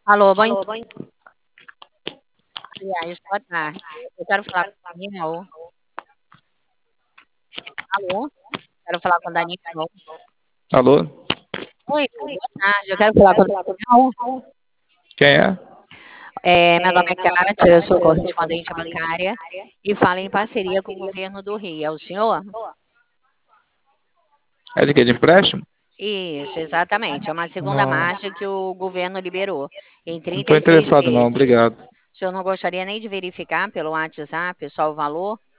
Alô, bom dia, boa tarde. Eu quero falar com o Daniel. Alô? Quero falar com o Daniel. Alô? Oi, boa tarde. Eu quero falar com o Daniel. Quem é? Meu nome é Kátia, eu sou correspondente bancária e falo em parceria com o governo do Rio. É o senhor? É de quê? De empréstimo? Isso, exatamente. É uma segunda Não, margem que o governo liberou em não estou 36 interessado não, vezes. obrigado. O senhor não gostaria nem de verificar pelo WhatsApp só o valor?